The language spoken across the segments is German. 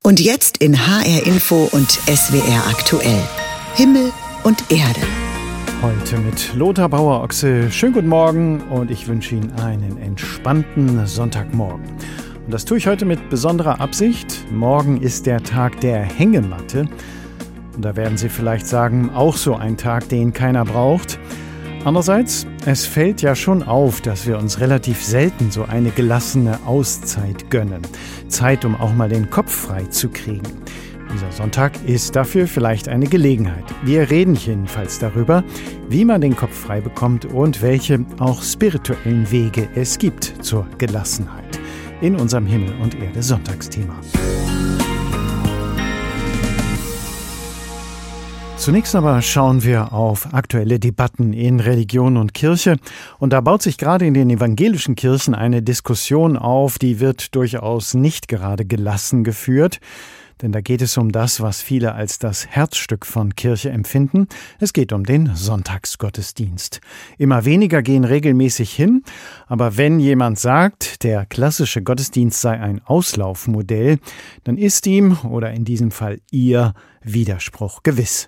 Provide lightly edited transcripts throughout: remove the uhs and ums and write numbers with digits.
Und jetzt in HR Info und SWR aktuell. Himmel und Erde. Heute mit Lothar Bauer-Ochse. Schönen guten Morgen und ich wünsche Ihnen einen entspannten Sonntagmorgen. Und das tue ich heute mit besonderer Absicht. Morgen ist der Tag der Hängematte. Und da werden Sie vielleicht sagen, auch so ein Tag, den keiner braucht. Andererseits, es fällt ja schon auf, dass wir uns relativ selten so eine gelassene Auszeit gönnen. Zeit, um auch mal den Kopf frei zu kriegen. Dieser Sonntag ist dafür vielleicht eine Gelegenheit. Wir reden jedenfalls darüber, wie man den Kopf frei bekommt und welche auch spirituellen Wege es gibt zur Gelassenheit. In unserem Himmel und Erde Sonntagsthema. Zunächst aber schauen wir auf aktuelle Debatten in Religion und Kirche. Und da baut sich gerade in den evangelischen Kirchen eine Diskussion auf, die wird durchaus nicht gerade gelassen geführt. Denn da geht es um das, was viele als das Herzstück von Kirche empfinden. Es geht um den Sonntagsgottesdienst. Immer weniger gehen regelmäßig hin. Aber wenn jemand sagt, der klassische Gottesdienst sei ein Auslaufmodell, dann ist ihm, oder in diesem Fall ihr, Widerspruch gewiss.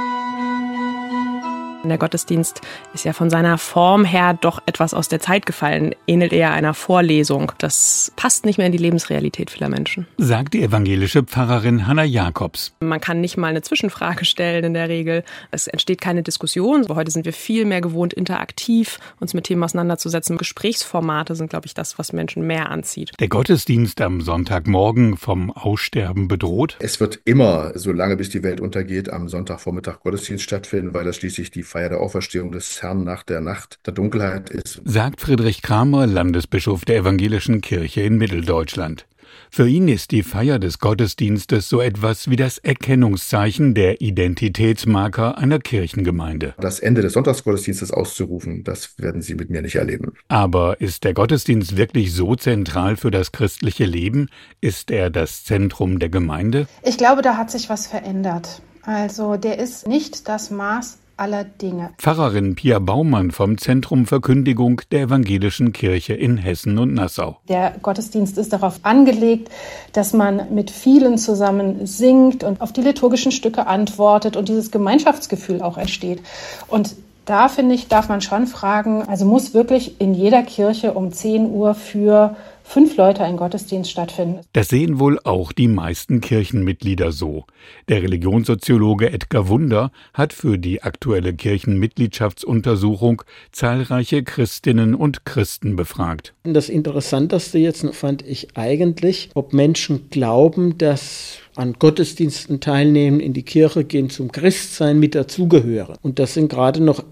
Der Gottesdienst ist ja von seiner Form her doch etwas aus der Zeit gefallen, ähnelt eher einer Vorlesung. Das passt nicht mehr in die Lebensrealität vieler Menschen. Sagt die evangelische Pfarrerin Hanna Jakobs. Man kann nicht mal eine Zwischenfrage stellen in der Regel. Es entsteht keine Diskussion. Heute sind wir viel mehr gewohnt, interaktiv uns mit Themen auseinanderzusetzen. Gesprächsformate sind, glaube ich, das, was Menschen mehr anzieht. Der Gottesdienst am Sonntagmorgen vom Aussterben bedroht? Es wird immer, solange bis die Welt untergeht, am Sonntagvormittag Gottesdienst stattfinden, weil das schließlich die Feier der Auferstehung des Herrn nach der Nacht der Dunkelheit ist. Sagt Friedrich Kramer, Landesbischof der evangelischen Kirche in Mitteldeutschland. Für ihn ist die Feier des Gottesdienstes so etwas wie das Erkennungszeichen, der Identitätsmarker einer Kirchengemeinde. Das Ende des Sonntagsgottesdienstes auszurufen, das werden Sie mit mir nicht erleben. Aber ist der Gottesdienst wirklich so zentral für das christliche Leben? Ist er das Zentrum der Gemeinde? Ich glaube, da hat sich was verändert. Also der ist nicht das Maß aller Dinge. Pfarrerin Pia Baumann vom Zentrum Verkündigung der Evangelischen Kirche in Hessen und Nassau. Der Gottesdienst ist darauf angelegt, dass man mit vielen zusammen singt und auf die liturgischen Stücke antwortet und dieses Gemeinschaftsgefühl auch entsteht. Und da, finde ich, darf man schon fragen, also muss wirklich in jeder Kirche um 10 Uhr für 5 Leute ein Gottesdienst stattfinden. Das sehen wohl auch die meisten Kirchenmitglieder so. Der Religionssoziologe Edgar Wunder hat für die aktuelle Kirchenmitgliedschaftsuntersuchung zahlreiche Christinnen und Christen befragt. Das Interessanteste jetzt fand ich eigentlich, ob Menschen glauben, dass an Gottesdiensten teilnehmen, in die Kirche gehen, zum Christsein mit dazugehören. Und das sind gerade noch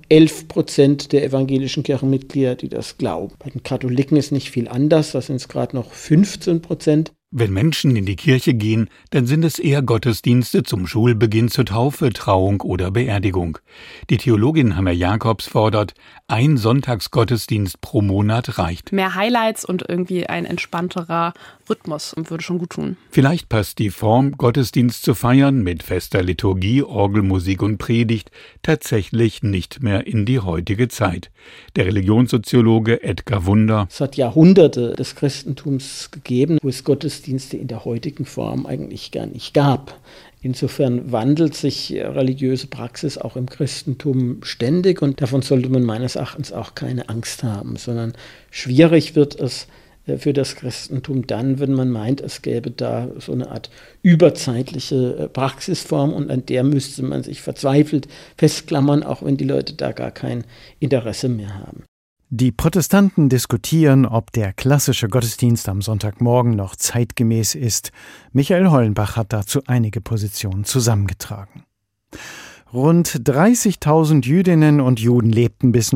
11% der evangelischen Kirchenmitglieder, die das glauben. Bei den Katholiken ist nicht viel anders, da sind es gerade noch 15%. Wenn Menschen in die Kirche gehen, dann sind es eher Gottesdienste zum Schulbeginn, zur Taufe, Trauung oder Beerdigung. Die Theologin Hanna Jakobs fordert, ein Sonntagsgottesdienst pro Monat reicht. Mehr Highlights und irgendwie ein entspannterer Rhythmus würde schon gut tun. Vielleicht passt die Form, Gottesdienst zu feiern, mit fester Liturgie, Orgelmusik und Predigt, tatsächlich nicht mehr in die heutige Zeit. Der Religionssoziologe Edgar Wunder. Es hat Jahrhunderte des Christentums gegeben, wo es Gottesdienste in der heutigen Form eigentlich gar nicht gab. Insofern wandelt sich religiöse Praxis auch im Christentum ständig und davon sollte man meines Erachtens auch keine Angst haben, sondern schwierig wird es für das Christentum dann, wenn man meint, es gäbe da so eine Art überzeitliche Praxisform und an der müsste man sich verzweifelt festklammern, auch wenn die Leute da gar kein Interesse mehr haben. Die Protestanten diskutieren, ob der klassische Gottesdienst am Sonntagmorgen noch zeitgemäß ist. Michael Hollenbach hat dazu einige Positionen zusammengetragen. Rund 30.000 Jüdinnen und Juden lebten bis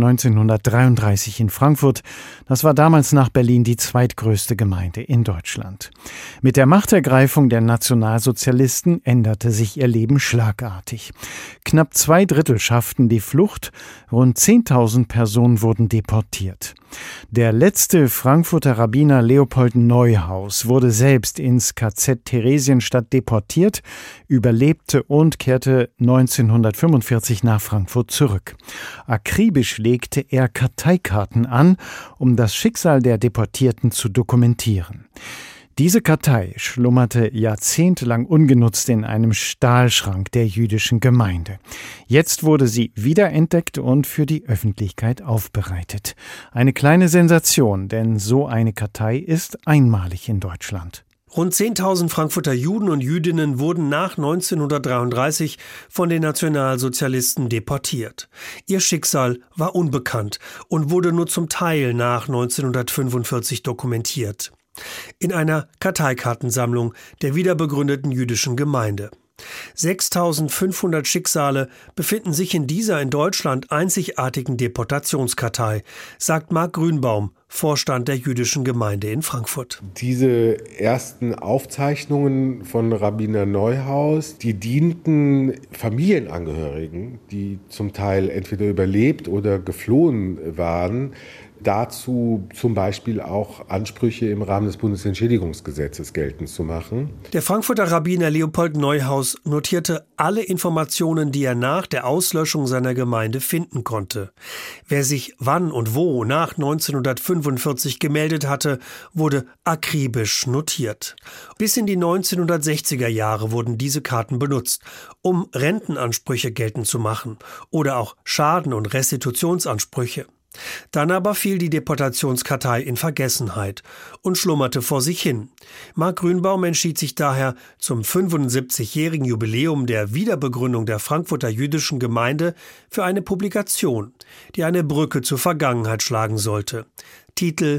1933 in Frankfurt. Das war damals nach Berlin die zweitgrößte Gemeinde in Deutschland. Mit der Machtergreifung der Nationalsozialisten änderte sich ihr Leben schlagartig. Knapp 2/3 schafften die Flucht, rund 10.000 Personen wurden deportiert. Der letzte Frankfurter Rabbiner Leopold Neuhaus wurde selbst ins KZ Theresienstadt deportiert, überlebte und kehrte 1945 nach Frankfurt zurück. Akribisch legte er Karteikarten an, um das Schicksal der Deportierten zu dokumentieren. Diese Kartei schlummerte jahrzehntelang ungenutzt in einem Stahlschrank der jüdischen Gemeinde. Jetzt wurde sie wiederentdeckt und für die Öffentlichkeit aufbereitet. Eine kleine Sensation, denn so eine Kartei ist einmalig in Deutschland. Rund 10.000 Frankfurter Juden und Jüdinnen wurden nach 1933 von den Nationalsozialisten deportiert. Ihr Schicksal war unbekannt und wurde nur zum Teil nach 1945 dokumentiert. In einer Karteikartensammlung der wiederbegründeten jüdischen Gemeinde. 6.500 Schicksale befinden sich in dieser in Deutschland einzigartigen Deportationskartei, sagt Marc Grünbaum, Vorstand der jüdischen Gemeinde in Frankfurt. Diese ersten Aufzeichnungen von Rabbiner Neuhaus, die dienten Familienangehörigen, die zum Teil entweder überlebt oder geflohen waren, dazu zum Beispiel auch Ansprüche im Rahmen des Bundesentschädigungsgesetzes geltend zu machen. Der Frankfurter Rabbiner Leopold Neuhaus notierte alle Informationen, die er nach der Auslöschung seiner Gemeinde finden konnte. Wer sich wann und wo nach 1945 gemeldet hatte, wurde akribisch notiert. Bis in die 1960er Jahre wurden diese Karten benutzt, um Rentenansprüche geltend zu machen oder auch Schaden- und Restitutionsansprüche. Dann aber fiel die Deportationskartei in Vergessenheit und schlummerte vor sich hin. Marc Grünbaum entschied sich daher zum 75-jährigen Jubiläum der Wiederbegründung der Frankfurter jüdischen Gemeinde für eine Publikation, die eine Brücke zur Vergangenheit schlagen sollte. Titel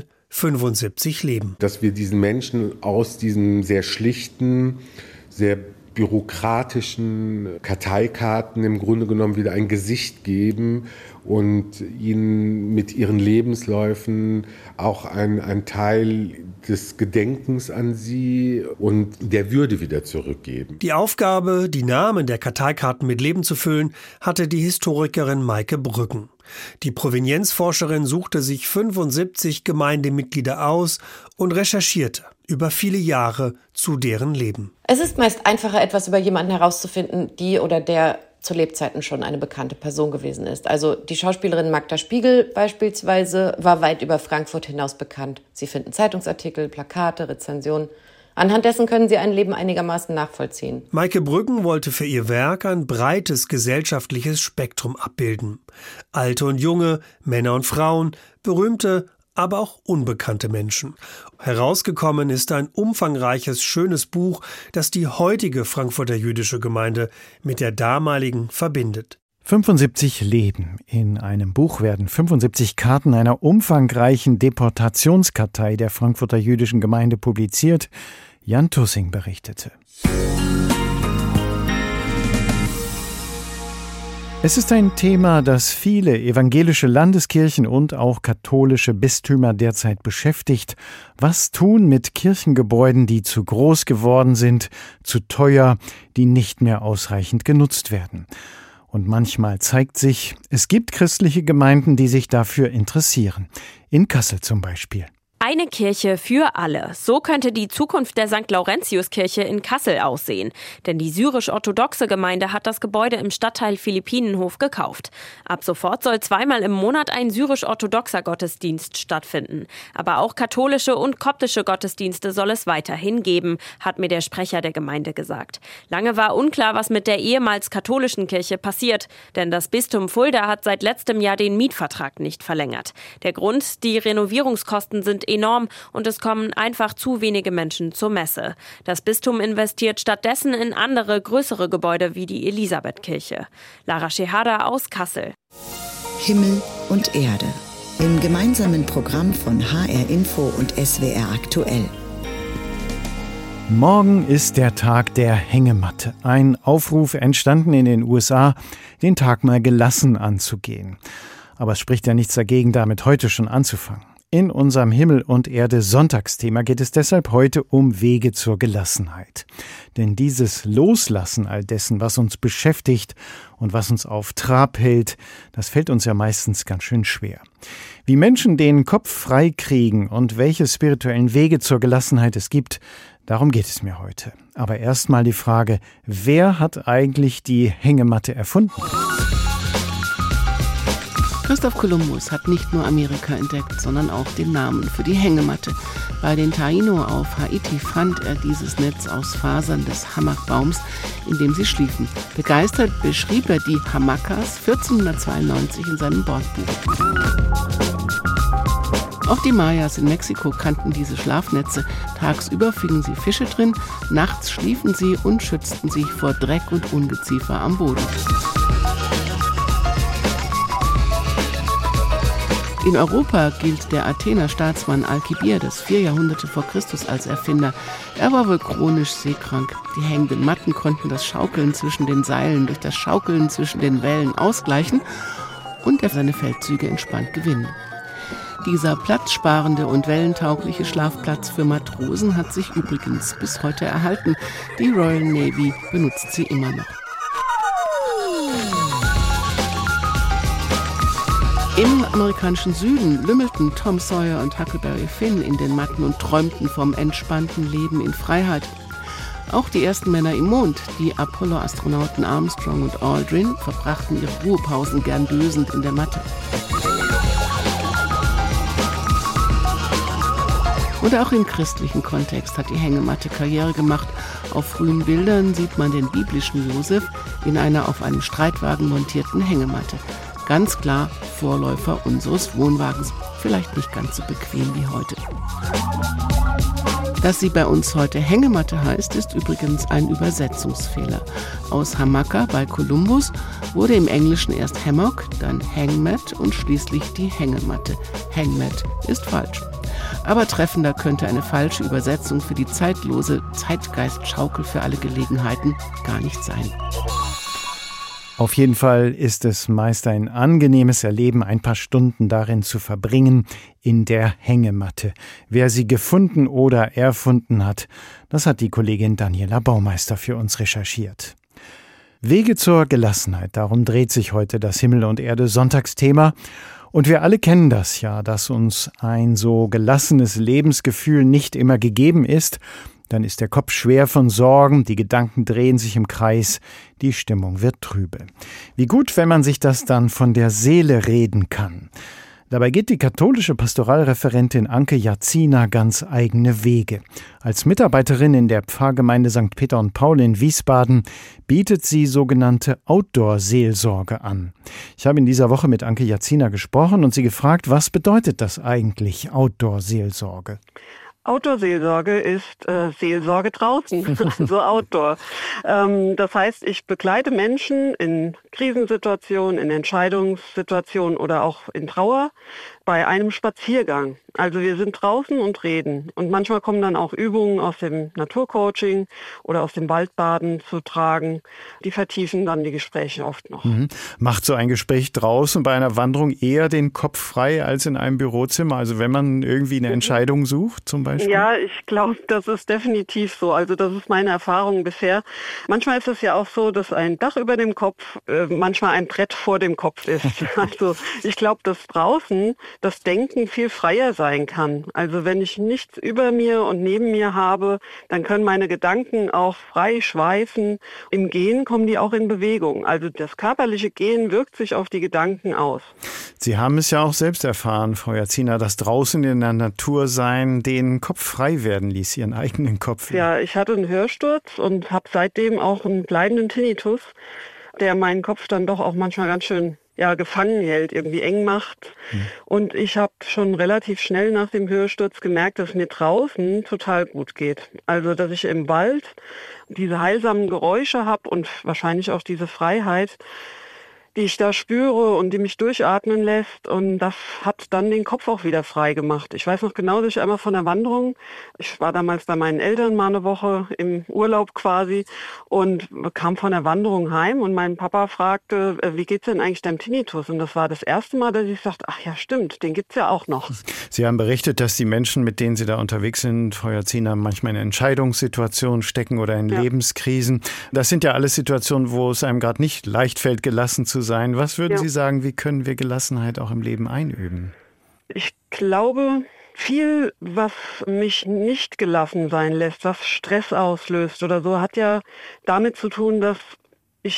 75 Leben. Dass wir diesen Menschen aus diesem sehr schlichten, sehr bürokratischen Karteikarten im Grunde genommen wieder ein Gesicht geben und ihnen mit ihren Lebensläufen auch ein Teil des Gedenkens an sie und der Würde wieder zurückgeben. Die Aufgabe, die Namen der Karteikarten mit Leben zu füllen, hatte die Historikerin Maike Brücken. Die Provenienzforscherin suchte sich 75 Gemeindemitglieder aus und recherchierte über viele Jahre zu deren Leben. Es ist meist einfacher, etwas über jemanden herauszufinden, die oder der zu Lebzeiten schon eine bekannte Person gewesen ist. Also die Schauspielerin Magda Spiegel beispielsweise war weit über Frankfurt hinaus bekannt. Sie finden Zeitungsartikel, Plakate, Rezensionen. Anhand dessen können Sie ein Leben einigermaßen nachvollziehen. Maike Brücken wollte für ihr Werk ein breites gesellschaftliches Spektrum abbilden. Alte und junge, Männer und Frauen, berühmte, aber auch unbekannte Menschen. Herausgekommen ist ein umfangreiches, schönes Buch, das die heutige Frankfurter jüdische Gemeinde mit der damaligen verbindet. 75 Leben. In einem Buch werden 75 Karten einer umfangreichen Deportationskartei der Frankfurter jüdischen Gemeinde publiziert. Jan Tussing berichtete. Es ist ein Thema, das viele evangelische Landeskirchen und auch katholische Bistümer derzeit beschäftigt. Was tun mit Kirchengebäuden, die zu groß geworden sind, zu teuer, die nicht mehr ausreichend genutzt werden? Und manchmal zeigt sich, es gibt christliche Gemeinden, die sich dafür interessieren. In Kassel zum Beispiel. Eine Kirche für alle. So könnte die Zukunft der St. Laurentius-Kirche in Kassel aussehen. Denn die syrisch-orthodoxe Gemeinde hat das Gebäude im Stadtteil Philippinenhof gekauft. Ab sofort soll zweimal im Monat ein syrisch-orthodoxer Gottesdienst stattfinden. Aber auch katholische und koptische Gottesdienste soll es weiterhin geben, hat mir der Sprecher der Gemeinde gesagt. Lange war unklar, was mit der ehemals katholischen Kirche passiert. Denn das Bistum Fulda hat seit letztem Jahr den Mietvertrag nicht verlängert. Der Grund, die Renovierungskosten sind enorm und es kommen einfach zu wenige Menschen zur Messe. Das Bistum investiert stattdessen in andere, größere Gebäude wie die Elisabethkirche. Lara Schehada aus Kassel. Himmel und Erde. Im gemeinsamen Programm von HR Info und SWR aktuell. Morgen ist der Tag der Hängematte. Ein Aufruf entstanden in den USA, den Tag mal gelassen anzugehen. Aber es spricht ja nichts dagegen, damit heute schon anzufangen. In unserem Himmel und Erde Sonntagsthema geht es deshalb heute um Wege zur Gelassenheit. Denn dieses Loslassen all dessen, was uns beschäftigt und was uns auf Trab hält, das fällt uns ja meistens ganz schön schwer. Wie Menschen den Kopf frei kriegen und welche spirituellen Wege zur Gelassenheit es gibt, darum geht es mir heute. Aber erstmal die Frage, wer hat eigentlich die Hängematte erfunden? Christoph Kolumbus hat nicht nur Amerika entdeckt, sondern auch den Namen für die Hängematte. Bei den Taino auf Haiti fand er dieses Netz aus Fasern des Hammockbaums, in dem sie schliefen. Begeistert beschrieb er die Hamacas 1492 in seinem Bordbuch. Auch die Mayas in Mexiko kannten diese Schlafnetze. Tagsüber fingen sie Fische drin, nachts schliefen sie und schützten sich vor Dreck und Ungeziefer am Boden. In Europa gilt der Athener Staatsmann Alkibiades 4 Jahrhunderte vor Christus als Erfinder. Er war wohl chronisch seekrank. Die hängenden Matten konnten das Schaukeln zwischen den Seilen durch das Schaukeln zwischen den Wellen ausgleichen und er seine Feldzüge entspannt gewinnen. Dieser platzsparende und wellentaugliche Schlafplatz für Matrosen hat sich übrigens bis heute erhalten. Die Royal Navy benutzt sie immer noch. Im amerikanischen Süden lümmelten Tom Sawyer und Huckleberry Finn in den Matten und träumten vom entspannten Leben in Freiheit. Auch die ersten Männer im Mond, die Apollo-Astronauten Armstrong und Aldrin, verbrachten ihre Ruhepausen gern dösend in der Matte. Und auch im christlichen Kontext hat die Hängematte Karriere gemacht. Auf frühen Bildern sieht man den biblischen Josef in einer auf einem Streitwagen montierten Hängematte. Ganz klar Vorläufer unseres Wohnwagens. Vielleicht nicht ganz so bequem wie heute. Dass sie bei uns heute Hängematte heißt, ist übrigens ein Übersetzungsfehler. Aus Hamaka bei Kolumbus wurde im Englischen erst Hammock, dann Hangmat und schließlich die Hängematte. Hangmat ist falsch. Aber treffender könnte eine falsche Übersetzung für die zeitlose Zeitgeistschaukel für alle Gelegenheiten gar nicht sein. Auf jeden Fall ist es meist ein angenehmes Erleben, ein paar Stunden darin zu verbringen, in der Hängematte. Wer sie gefunden oder erfunden hat, das hat die Kollegin Daniela Baumeister für uns recherchiert. Wege zur Gelassenheit, darum dreht sich heute das Himmel und Erde Sonntagsthema. Und wir alle kennen das ja, dass uns ein so gelassenes Lebensgefühl nicht immer gegeben ist. Dann ist der Kopf schwer von Sorgen, die Gedanken drehen sich im Kreis, die Stimmung wird trübe. Wie gut, wenn man sich das dann von der Seele reden kann. Dabei geht die katholische Pastoralreferentin Anke Jazina ganz eigene Wege. Als Mitarbeiterin in der Pfarrgemeinde St. Peter und Paul in Wiesbaden bietet sie sogenannte Outdoor-Seelsorge an. Ich habe in dieser Woche mit Anke Jazina gesprochen und sie gefragt, was bedeutet das eigentlich, Outdoor-Seelsorge? Outdoor-Seelsorge ist Seelsorge draußen, also Outdoor. Das heißt, ich begleite Menschen in Krisensituationen, in Entscheidungssituationen oder auch in Trauer bei einem Spaziergang. Also wir sind draußen und reden. Und manchmal kommen dann auch Übungen aus dem Naturcoaching oder aus dem Waldbaden zu tragen. Die vertiefen dann die Gespräche oft noch. Macht so ein Gespräch draußen bei einer Wanderung eher den Kopf frei als in einem Bürozimmer? Also wenn man irgendwie eine Entscheidung sucht zum Beispiel? Ja, ich glaube, das ist definitiv so. Also das ist meine Erfahrung bisher. Manchmal ist es ja auch so, dass ein Dach über dem Kopf manchmal ein Brett vor dem Kopf ist. Also ich glaube, dass draußen das Denken viel freier sein kann. Also wenn ich nichts über mir und neben mir habe, dann können meine Gedanken auch frei schweifen. Im Gehen kommen die auch in Bewegung. Also das körperliche Gehen wirkt sich auf die Gedanken aus. Sie haben es ja auch selbst erfahren, Frau Jazina, dass draußen in der Natur sein den Kopf frei werden ließ, Ihren eigenen Kopf. Ja, ich hatte einen Hörsturz und habe seitdem auch einen bleibenden Tinnitus, der meinen Kopf dann doch auch manchmal ganz schön gefangen hält, irgendwie eng macht. Und ich habe schon relativ schnell nach dem Hörsturz gemerkt, dass mir draußen total gut geht. Also, dass ich im Wald diese heilsamen Geräusche habe und wahrscheinlich auch diese Freiheit, die ich da spüre und die mich durchatmen lässt. Und das hat dann den Kopf auch wieder frei gemacht. Ich weiß noch genau, dass ich einmal von der Wanderung, ich war damals bei meinen Eltern mal eine Woche im Urlaub quasi und kam von der Wanderung heim und mein Papa fragte, wie geht's denn eigentlich deinem Tinnitus? Und das war das erste Mal, dass ich sagte, ach ja, stimmt, den gibt's ja auch noch. Sie haben berichtet, dass die Menschen, mit denen Sie da unterwegs sind, Frau Jazina, manchmal in Entscheidungssituationen stecken oder in Lebenskrisen. Das sind ja alles Situationen, wo es einem gerade nicht leicht fällt, gelassen zu sein. Was würden Sie sagen, wie können wir Gelassenheit auch im Leben einüben? Ich glaube, viel, was mich nicht gelassen sein lässt, was Stress auslöst oder so, hat ja damit zu tun, dass ich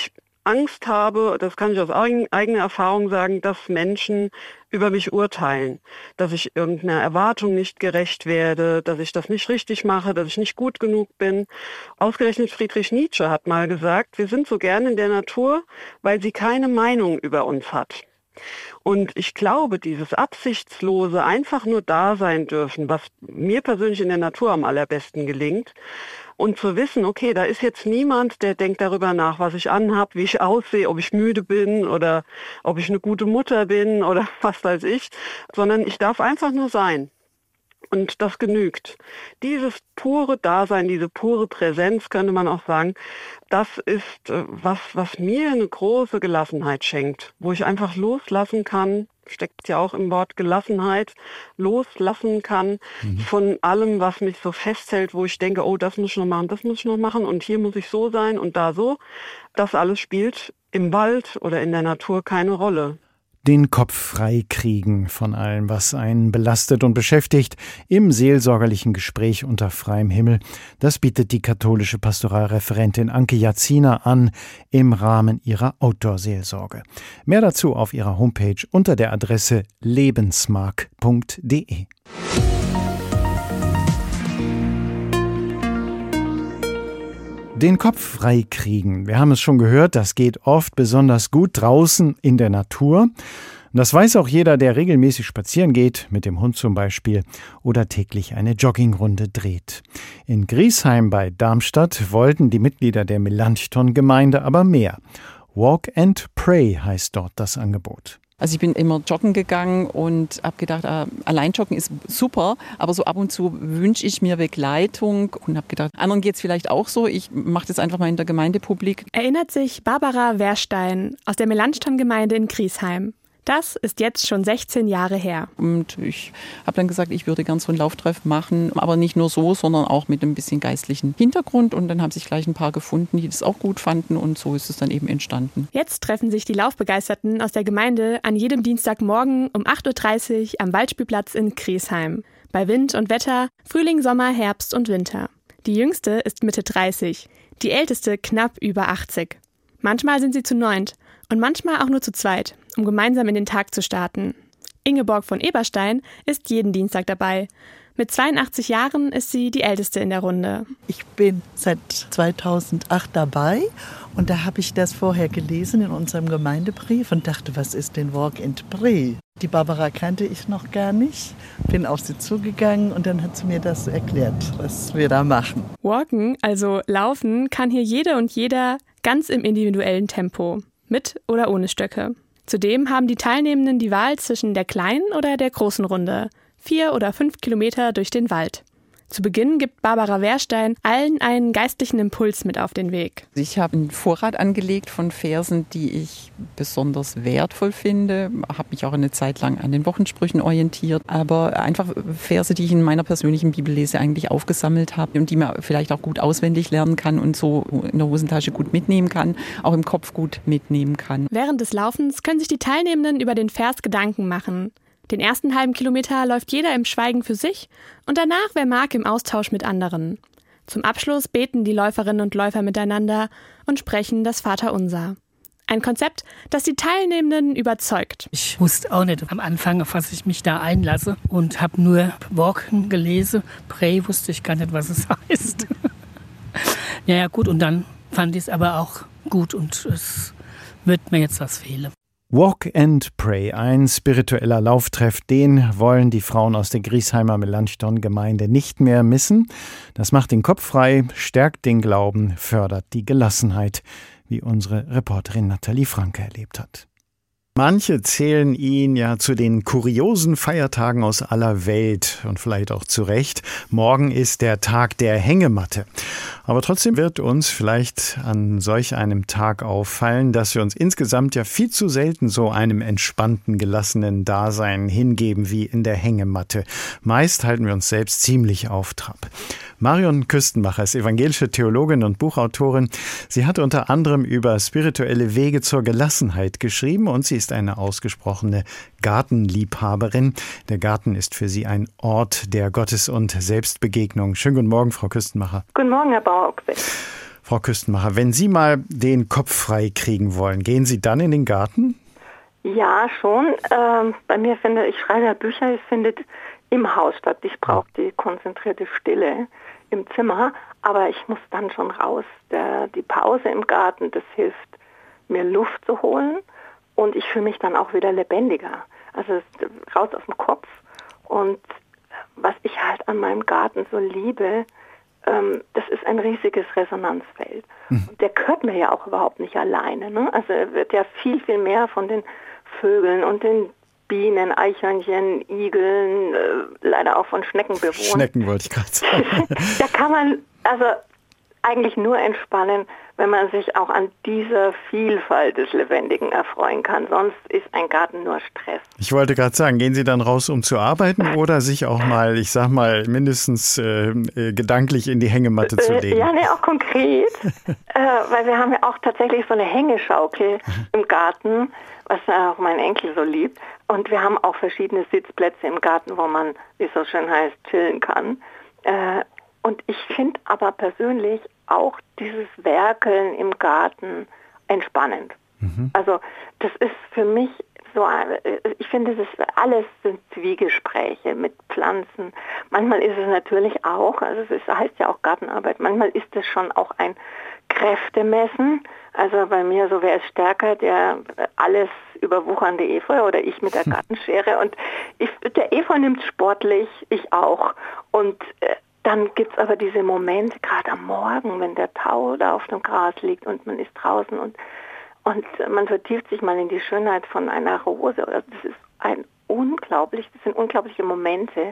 Angst habe, das kann ich aus eigener Erfahrung sagen, dass Menschen über mich urteilen, dass ich irgendeiner Erwartung nicht gerecht werde, dass ich das nicht richtig mache, dass ich nicht gut genug bin. Ausgerechnet Friedrich Nietzsche hat mal gesagt, wir sind so gern in der Natur, weil sie keine Meinung über uns hat. Und ich glaube, dieses absichtslose, einfach nur da sein dürfen, was mir persönlich in der Natur am allerbesten gelingt, und zu wissen, okay, da ist jetzt niemand, der denkt darüber nach, was ich anhab, wie ich aussehe, ob ich müde bin oder ob ich eine gute Mutter bin oder was weiß ich, sondern ich darf einfach nur sein. Und das genügt. Dieses pure Dasein, diese pure Präsenz, könnte man auch sagen, das ist was mir eine große Gelassenheit schenkt, wo ich einfach loslassen kann, steckt ja auch im Wort Gelassenheit, loslassen kann von allem, was mich so festhält, wo ich denke, oh, das muss ich noch machen, das muss ich noch machen und hier muss ich so sein und da so. Das alles spielt im Wald oder in der Natur keine Rolle. Den Kopf frei kriegen von allem, was einen belastet und beschäftigt, im seelsorgerlichen Gespräch unter freiem Himmel. Das bietet die katholische Pastoralreferentin Anke Jazina an im Rahmen ihrer Outdoor-Seelsorge. Mehr dazu auf ihrer Homepage unter der Adresse lebensmark.de. Den Kopf frei kriegen. Wir haben es schon gehört, das geht oft besonders gut draußen in der Natur. Das weiß auch jeder, der regelmäßig spazieren geht, mit dem Hund zum Beispiel, oder täglich eine Joggingrunde dreht. In Griesheim bei Darmstadt wollten die Mitglieder der Melanchthon-Gemeinde aber mehr. Walk and Pray heißt dort das Angebot. Also ich bin immer joggen gegangen und habe gedacht, allein joggen ist super, aber so ab und zu wünsche ich mir Begleitung und habe gedacht, anderen geht es vielleicht auch so. Ich mache das einfach mal in der Gemeinde publik. Erinnert sich Barbara Wehrstein aus der Melanchthon-Gemeinde in Griesheim. Das ist jetzt schon 16 Jahre her. Und ich habe dann gesagt, ich würde gern so einen Lauftreff machen, aber nicht nur so, sondern auch mit ein bisschen geistlichen Hintergrund. Und dann haben sich gleich ein paar gefunden, die das auch gut fanden und so ist es dann eben entstanden. Jetzt treffen sich die Laufbegeisterten aus der Gemeinde an jedem Dienstagmorgen um 8.30 Uhr am Waldspielplatz in Griesheim. Bei Wind und Wetter, Frühling, Sommer, Herbst und Winter. Die jüngste ist Mitte 30, die älteste knapp über 80. Manchmal sind sie zu neunt und manchmal auch nur zu zweit, um gemeinsam in den Tag zu starten. Ingeborg von Eberstein ist jeden Dienstag dabei. Mit 82 Jahren ist sie die Älteste in der Runde. Ich bin seit 2008 dabei und da habe ich das vorher gelesen in unserem Gemeindebrief und dachte, was ist denn Walk and Pray? Die Barbara kannte ich noch gar nicht, bin auf sie zugegangen und dann hat sie mir das erklärt, was wir da machen. Walken, also laufen, kann hier jede und jeder ganz im individuellen Tempo, mit oder ohne Stöcke. Zudem haben die Teilnehmenden die Wahl zwischen der kleinen oder der großen Runde, 4 oder 5 Kilometer durch den Wald. Zu Beginn gibt Barbara Wehrstein allen einen geistlichen Impuls mit auf den Weg. Ich habe einen Vorrat angelegt von Versen, die ich besonders wertvoll finde. Habe mich auch eine Zeit lang an den Wochensprüchen orientiert. Aber einfach Verse, die ich in meiner persönlichen Bibellese eigentlich aufgesammelt habe und die man vielleicht auch gut auswendig lernen kann und so in der Hosentasche gut mitnehmen kann, auch im Kopf gut mitnehmen kann. Während des Laufens können sich die Teilnehmenden über den Vers Gedanken machen. Den ersten halben Kilometer läuft jeder im Schweigen für sich und danach, wer mag, im Austausch mit anderen. Zum Abschluss beten die Läuferinnen und Läufer miteinander und sprechen das Vaterunser. Ein Konzept, das die Teilnehmenden überzeugt. Ich wusste auch nicht am Anfang, auf was ich mich da einlasse und habe nur Walken gelesen. Pray wusste ich gar nicht, was es heißt. Ja gut, und dann fand ich es aber auch gut und es wird mir jetzt was fehlen. Walk and Pray, ein spiritueller Lauftreff, den wollen die Frauen aus der Griesheimer Melanchthon-Gemeinde nicht mehr missen. Das macht den Kopf frei, stärkt den Glauben, fördert die Gelassenheit, wie unsere Reporterin Nathalie Franke erlebt hat. Manche zählen ihn ja zu den kuriosen Feiertagen aus aller Welt und vielleicht auch zu Recht. Morgen ist der Tag der Hängematte. Aber trotzdem wird uns vielleicht an solch einem Tag auffallen, dass wir uns insgesamt ja viel zu selten so einem entspannten, gelassenen Dasein hingeben wie in der Hängematte. Meist halten wir uns selbst ziemlich auf Trab. Marion Küstenmacher ist evangelische Theologin und Buchautorin. Sie hat unter anderem über spirituelle Wege zur Gelassenheit geschrieben und sie ist eine ausgesprochene Gartenliebhaberin. Der Garten ist für sie ein Ort der Gottes- und Selbstbegegnung. Schönen guten Morgen, Frau Küstenmacher. Guten Morgen, Herr Bauer-Ochse. Frau Küstenmacher, wenn Sie mal den Kopf frei kriegen wollen, gehen Sie dann in den Garten? Ja, schon. Bei mir ich schreibe ja Bücher, es findet im Haus statt. Ich brauche die konzentrierte Stille im Zimmer, aber ich muss dann schon raus. Die Pause im Garten, das hilft mir Luft zu holen und ich fühle mich dann auch wieder lebendiger. Also raus aus dem Kopf. Und was ich halt an meinem Garten so liebe, das ist ein riesiges Resonanzfeld. Und der gehört mir ja auch überhaupt nicht alleine. Ne? Also er wird ja viel, viel mehr von den Vögeln und den Bienen, Eichhörnchen, Igeln, leider auch von Schnecken bewohnt. Schnecken wollte ich gerade sagen. Da kann man also eigentlich nur entspannen, wenn man sich auch an dieser Vielfalt des Lebendigen erfreuen kann. Sonst ist ein Garten nur Stress. Ich wollte gerade sagen, gehen Sie dann raus, um zu arbeiten oder sich auch mal, ich sag mal, mindestens gedanklich in die Hängematte zu legen? Ja, auch konkret, weil wir haben ja auch tatsächlich so eine Hängeschaukel im Garten, was auch mein Enkel so liebt. Und wir haben auch verschiedene Sitzplätze im Garten, wo man, wie es so schön heißt, chillen kann. Und ich finde aber persönlich auch dieses Werkeln im Garten entspannend. Also das ist für mich so, ich finde, das alles sind Zwiegespräche mit Pflanzen. Manchmal ist es natürlich auch, also es heißt ja auch Gartenarbeit, manchmal ist es schon auch ein Kräftemessen. Also bei mir, so wer ist stärker, der alles überwuchernde Efeu oder ich mit der Gartenschere. Und der Efeu nimmt sportlich, ich auch. Und dann gibt es aber diese Momente, gerade am Morgen, wenn der Tau da auf dem Gras liegt und man ist draußen und man vertieft sich mal in die Schönheit von einer Rose. Das sind unglaubliche Momente,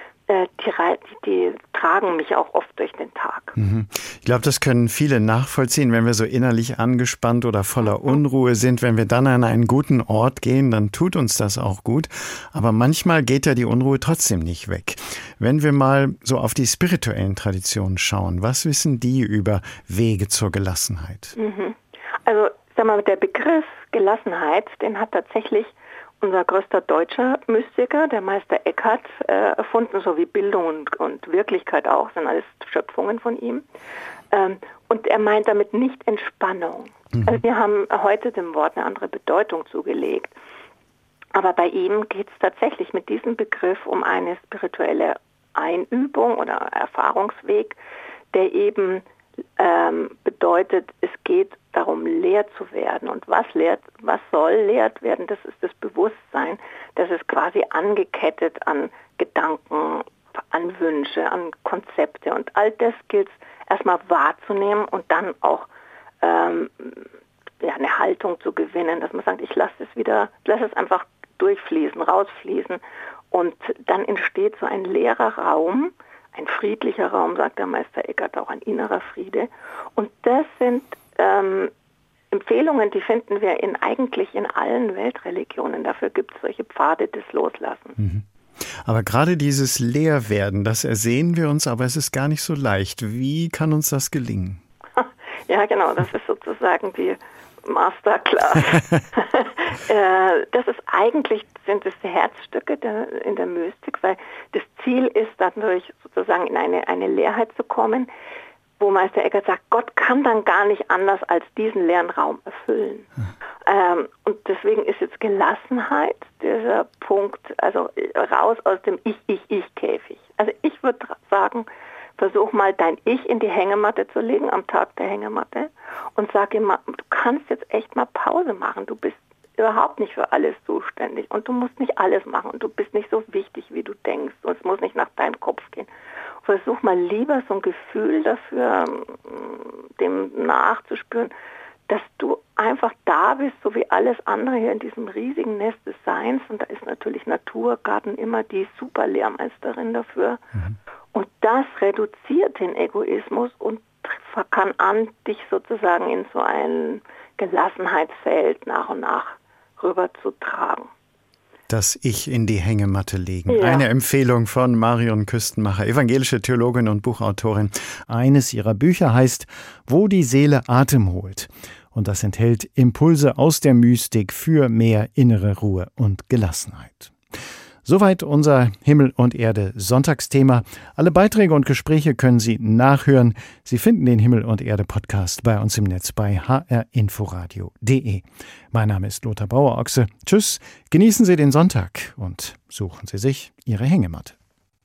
die tragen mich auch oft durch den Tag. Ich glaube, das können viele nachvollziehen, wenn wir so innerlich angespannt oder voller Unruhe sind. Wenn wir dann an einen guten Ort gehen, dann tut uns das auch gut. Aber manchmal geht ja die Unruhe trotzdem nicht weg. Wenn wir mal so auf die spirituellen Traditionen schauen, was wissen die über Wege zur Gelassenheit? Also, sag mal, der Begriff Gelassenheit, den hat tatsächlich unser größter deutscher Mystiker, der Meister Eckhart, erfunden, so wie Bildung und Wirklichkeit auch, sind alles Schöpfungen von ihm. Und er meint damit nicht Entspannung. Also wir haben heute dem Wort eine andere Bedeutung zugelegt. Aber bei ihm geht es tatsächlich mit diesem Begriff um eine spirituelle Einübung oder Erfahrungsweg, der eben bedeutet, es geht darum, leer zu werden. Und was soll leert werden? Das ist das Bewusstsein. Das ist quasi angekettet an Gedanken, an Wünsche, an Konzepte. Und all das gilt es erstmal wahrzunehmen und dann auch eine Haltung zu gewinnen, dass man sagt, ich lasse es einfach durchfließen, rausfließen. Und dann entsteht so ein leerer Raum, ein friedlicher Raum, sagt der Meister Eckhart, auch ein innerer Friede. Und das sind Empfehlungen, die finden wir eigentlich in allen Weltreligionen. Dafür gibt es solche Pfade des Loslassens. Aber gerade dieses Leerwerden, das ersehen wir uns, aber es ist gar nicht so leicht. Wie kann uns das gelingen? Ja, genau, das ist sozusagen die Masterclass. Sind es die Herzstücke in der Mystik, weil das Ziel ist, dadurch sozusagen in eine Leerheit zu kommen, wo Meister Eckhart sagt, Gott kann dann gar nicht anders als diesen leeren Raum erfüllen. Und deswegen ist jetzt Gelassenheit dieser Punkt, also raus aus dem Ich-Käfig. Also ich würde sagen, versuch mal dein Ich in die Hängematte zu legen, am Tag der Hängematte, und sag ihm mal, du kannst jetzt echt mal Pause machen, du bist überhaupt nicht für alles zuständig und du musst nicht alles machen und du bist nicht so wichtig, wie du denkst und es muss nicht nach deinem Kopf gehen. Versuch mal lieber so ein Gefühl dafür, dem nachzuspüren, dass du einfach da bist, so wie alles andere hier in diesem riesigen Nest des Seins, und da ist natürlich Naturgarten immer die super Lehrmeisterin dafür. Und das reduziert den Egoismus und kann dich sozusagen in so ein Gelassenheitsfeld nach und nach rüber zu tragen. Das Ich in die Hängematte legen. Ja. Eine Empfehlung von Marion Küstenmacher, evangelische Theologin und Buchautorin. Eines ihrer Bücher heißt »Wo die Seele Atem holt«. Und das enthält Impulse aus der Mystik für mehr innere Ruhe und Gelassenheit. Soweit unser Himmel und Erde Sonntagsthema. Alle Beiträge und Gespräche können Sie nachhören. Sie finden den Himmel und Erde Podcast bei uns im Netz bei hrinforadio.de. Mein Name ist Lothar Bauer-Ochse. Tschüss, genießen Sie den Sonntag und suchen Sie sich Ihre Hängematte.